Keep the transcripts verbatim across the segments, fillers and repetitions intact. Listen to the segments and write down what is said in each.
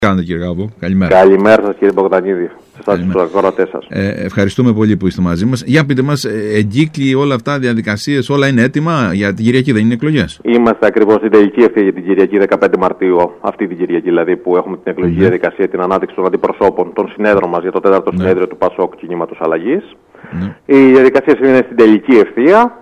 Κάνετε κύριε Γάβο, καλημέρα. Καλημέρα σας κύριε Μπογδανίδη, σε εσάς τους ακροατές σας. Ε, ευχαριστούμε πολύ που είστε μαζί μας. Για πείτε μας, εγκύκλοι όλα αυτά, διαδικασίες, όλα είναι έτοιμα για την Κυριακή, δεν είναι εκλογές? Είμαστε ακριβώς στην τελική ευθεία για την Κυριακή, δεκαπέντε Μαρτίου, αυτή την Κυριακή δηλαδή, που έχουμε την εκλογική mm-hmm. διαδικασία, την ανάδειξη των αντιπροσώπων των συνέδρων μας για το τέταρτο mm-hmm. συνέδριο του ΠΑΣΟΚ Κινήματος Αλλαγής. Mm-hmm. Οι διαδικασίες είναι στην τελική ευθεία.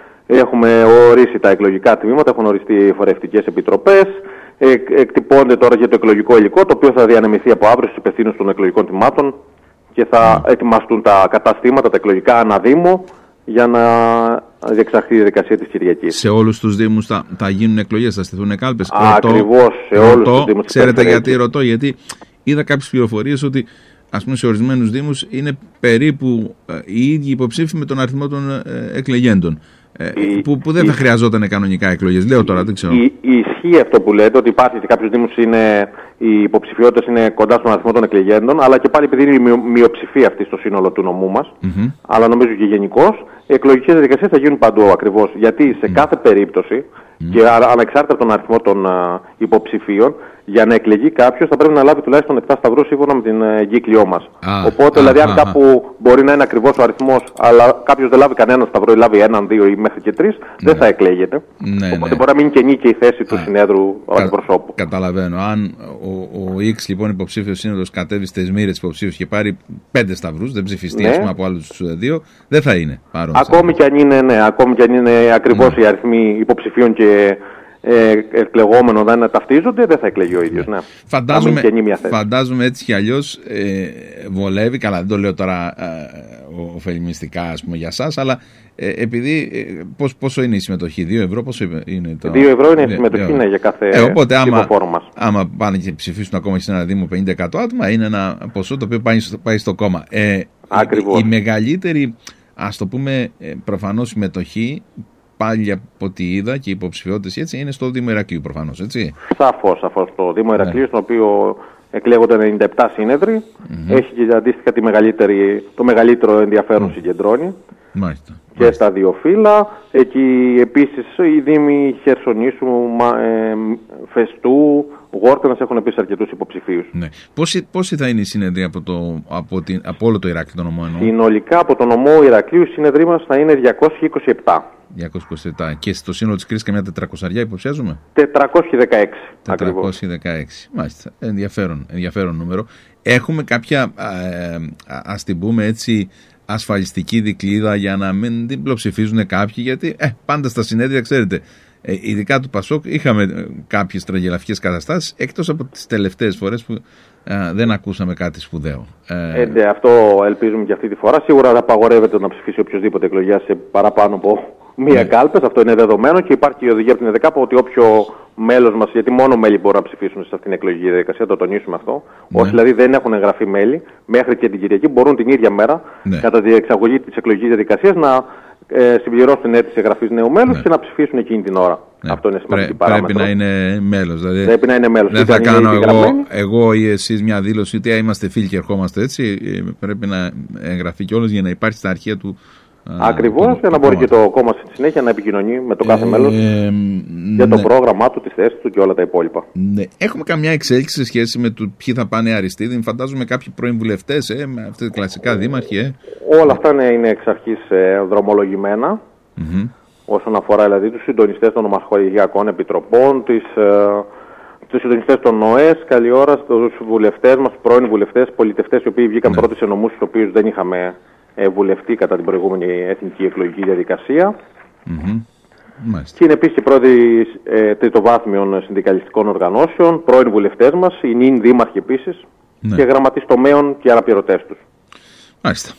Έχουμε ορίσει τα εκλογικά τμήματα, έχουν οριστεί φορευτικές επιτροπές. Εκτυπώνται τώρα για το εκλογικό υλικό, το οποίο θα διανεμηθεί από αύριο στους υπευθύνους των εκλογικών τμήματων και θα mm. ετοιμαστούν τα καταστήματα, τα εκλογικά αναδήμου, για να διεξαχθεί η διαδικασία της Κυριακής. Σε όλους τους δήμους θα, θα γίνουν εκλογές, θα στηθούν κάλπες? Ακριβώς, σε όλους ρωτώ, τους δήμους. Ξέρετε γιατί ρωτώ? Γιατί είδα κάποιες πληροφορίες ότι ας πούμε σε ορισμένους δήμους είναι περίπου ε, οι ίδιοι υποψήφοι με τον αριθμό των ε, εκλεγέντων. Η, που, που δεν η, θα χρειαζόταν κανονικά εκλογές. Λέω τώρα, δεν ξέρω. Η, η, ισχύει αυτό που λέτε, ότι υπάρχει σε κάποιους δήμους είναι, οι υποψηφιότητες είναι κοντά στον αριθμό των εκλεγέντων, αλλά και πάλι επειδή είναι η μειο, μειοψηφία αυτή στο σύνολο του νομού μας, mm-hmm. αλλά νομίζω και γενικώς, οι εκλογικές διαδικασίες θα γίνουν παντού ακριβώς. Γιατί σε mm. κάθε περίπτωση, mm. και ανεξάρτητα από τον αριθμό των α, υποψηφίων, για να εκλεγεί κάποιος θα πρέπει να λάβει τουλάχιστον επτά σταυρούς σύμφωνα με την εγκύκλιό μας. Ah, Οπότε, ah, δηλαδή, αν ah, κάπου ah. μπορεί να είναι ακριβώς ο αριθμός, αλλά κάποιος δεν λάβει κανένα σταυρό ή λάβει έναν, δύο ή μέχρι και τρεις, ναι. δεν θα εκλέγεται. Ναι, Οπότε ναι. μπορεί να μείνει κενή και η θέση του ah. συνέδρου Κα, αντιπροσώπου. Καταλαβαίνω. Αν ο, ο X λοιπόν υποψήφιος σύνοδος κατέβει στις μοίρες υποψήφιους και πάρει πέντε σταυρούς, δεν ψηφιστεί ναι. ας πούμε, από άλλους δύο, δεν θα είναι παρόν. Ακόμη και αν είναι, ναι, ακόμη και αν είναι ακριβώς ναι. οι αριθμοί υποψηφίων και Ε, εκλεγόμενο δεν ταυτίζονται, δεν θα εκλεγεί ο ίδιος. Ναι. Φαντάζομαι, φαντάζομαι έτσι κι αλλιώς ε, βολεύει, καλά δεν το λέω τώρα ε, ωφελημιστικά ας πούμε για σας, αλλά ε, επειδή ε, πώς, πόσο είναι η συμμετοχή, δύο ευρώ πόσο είναι το... δύο ευρώ είναι η συμμετοχή ναι, για κάθε ε, οπότε άμα, μας. άμα πάνε και ψηφίσουν ακόμα και σε ένα δήμο πενήντα εκατό άτομα, είναι ένα ποσό το οποίο πάει στο, πάει στο κόμμα. Ε, Ακριβώς. Η, η μεγαλύτερη, ας το πούμε προφανώς συμμετοχή, πάλι από ό,τι είδα και οι υποψηφιότητες έτσι είναι στο Δήμο Ηρακλείου προφανώς, έτσι. Σαφώς, σαφώς. Το Δήμο Ηρακλείου, ναι. στον οποίο εκλέγονται ενενήντα επτά σύνεδροι, mm-hmm. έχει και αντίστοιχα τη μεγαλύτερη, το μεγαλύτερο ενδιαφέρον mm. συγκεντρώνει. Μάλιστα. Και Μάλιστα. στα δύο φύλλα. Εκεί επίσης οι Δήμοι Χερσονήσου, ε, Φεστού, Γόρτενας έχουν επίσης αρκετούς υποψηφίους. Ναι. Πόσοι, πόσοι θα είναι οι σύνεδροι από, το, από, την, από όλο το Ηράκλειο το νομό εννοώ? Συνολικά από το νομό Ηρακλείου οι σύνεδροι μας θα είναι διακόσιοι είκοσι επτά. διακόσιοι είκοσι επτά. Και στο σύνολο της κρίσης καμιά τετρακόσια υποψιάζουμε? τετρακόσιοι δεκαέξι. τετρακόσιοι δεκαέξι. Μάλιστα. Ενδιαφέρον, ενδιαφέρον νούμερο. Έχουμε κάποια, ε, ας την πούμε έτσι, ασφαλιστική δικλείδα για να μην την πλειοψηφίζουν κάποιοι, γιατί ε, πάντα στα συνέδρια, ξέρετε, ε, ειδικά του ΠΑΣΟΚ, είχαμε ε, κάποιες τραγελαφικές καταστάσεις, εκτός από τις τελευταίες φορές που ε, δεν ακούσαμε κάτι σπουδαίο. Ε, ε, αυτό ελπίζουμε και αυτή τη φορά. Σίγουρα απαγορεύεται να ψηφίσει οποιοδήποτε εκλογιά σε παραπάνω από μία ναι. κάλπες, αυτό είναι δεδομένο και υπάρχει η οδηγία από την ΕΔΕΚΑΠ ότι όποιο μέλος μας, γιατί μόνο μέλη μπορούν να ψηφίσουν σε αυτήν την εκλογική διαδικασία, το τονίσουμε αυτό. Ναι. Όσοι δηλαδή δεν έχουν εγγραφεί μέλη, μέχρι και την Κυριακή μπορούν την ίδια μέρα, ναι. κατά τη διεξαγωγή της εκλογικής διαδικασίας, να ε, συμπληρώσουν την αίτηση εγγραφής νέου μέλους ναι. και να ψηφίσουν εκείνη την ώρα. Ναι. Αυτό είναι σημαντική Πρέ, παράμετρο. Πρέπει να είναι μέλος. Δηλαδή, πρέπει να είναι μέλος. Δεν θα κάνω εγώ, εγώ ή εσείς μια δήλωση ότι είμαστε φίλοι και ερχόμαστε έτσι. Πρέπει να εγγραφεί κιόλας για να υπάρχει στα αρχεία του. Ακριβώς, για να μπορεί και το κόμμα στη συνέχεια να επικοινωνεί με το κάθε ε, μέλος ε, για το ναι. πρόγραμμά του, τη θέση του και όλα τα υπόλοιπα. Ναι. Έχουμε καμιά εξέλιξη σε σχέση με το ποιοι θα πάνε αριστείδη? Φαντάζομαι κάποιοι πρώην βουλευτές, ε, με αυτά τα κλασικά δήμαρχοι. Ε. Όλα αυτά είναι, είναι εξ αρχής ε, δρομολογημένα. Mm-hmm. Όσον αφορά δηλαδή τους συντονιστές των ομοσπονδιακών επιτροπών, τις, ε, τους συντονιστές των ΟΕΣ, καλή ώρα στους βουλευτές μας, πρώην βουλευτές, πολιτευτές οι οποίοι βγήκαν ναι. πρώτοι σε νομούς στους οποίους δεν είχαμε βουλευτή κατά την προηγούμενη εθνική εκλογική διαδικασία. Mm-hmm. Και είναι επίσης οι πρόεδροι ε, τριτοβάθμιων συνδικαλιστικών οργανώσεων, πρώην βουλευτές μας, οι νυν δήμαρχοι επίσης ναι. και γραμματείς τομέων και αναπληρωτές τους. Μάλιστα.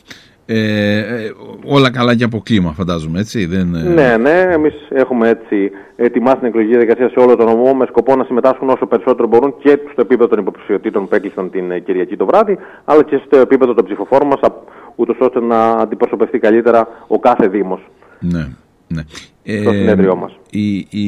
Ε, ε, όλα καλά και από κλίμα φαντάζομαι, έτσι? Δεν... Ναι, ναι. Εμείς έχουμε έτσι ετοιμάσει την εκλογική διαδικασία σε όλο τον νομό με σκοπό να συμμετάσχουν όσο περισσότερο μπορούν και στο επίπεδο των υποψηφιωτήτων που έκλεισαν την Κυριακή το βράδυ, αλλά και στο επίπεδο των ψηφοφόρων μας, ούτως ώστε να αντιπροσωπευτεί καλύτερα ο κάθε δήμος. Ναι. Ναι. Στο συνέδριό μας. Η, η,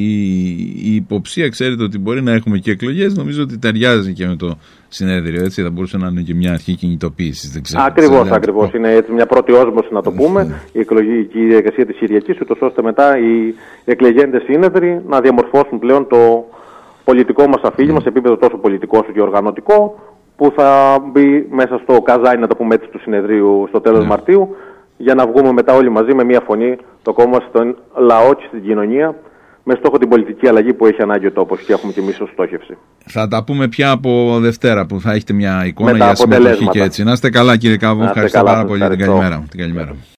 η υποψία, ξέρετε ότι μπορεί να έχουμε και εκλογές, νομίζω ότι ταιριάζει και με το συνέδριο, έτσι, θα μπορούσε να είναι και μια αρχή κινητοποίησης. Ακριβώς, ακριβώς. Είναι έτσι μια πρώτη όσμωση να το πούμε, mm. η εκλογική διαδικασία της Κυριακής, ούτως ώστε μετά οι εκλεγέντες σύνεδροι να διαμορφώσουν πλέον το, πολιτικό μας αφήγημα, mm. σε επίπεδο τόσο πολιτικό όσο και οργανωτικό, που θα μπει μέσα στο καζάι, να το πούμε έτσι, του συνεδρίου στο τέλος mm. Μαρτίου, για να βγούμε μετά όλοι μαζί με μία φωνή το κόμμα στον λαό και στην κοινωνία, με στόχο την πολιτική αλλαγή που έχει ανάγκη ο τόπος και έχουμε και εμείς ως στόχευση. Θα τα πούμε πια από Δευτέρα που θα έχετε μια εικόνα για συμμετοχή και έτσι. Να είστε καλά, κύριε Κάβο, ευχαριστώ πάρα πολύ. Την καλημέρα.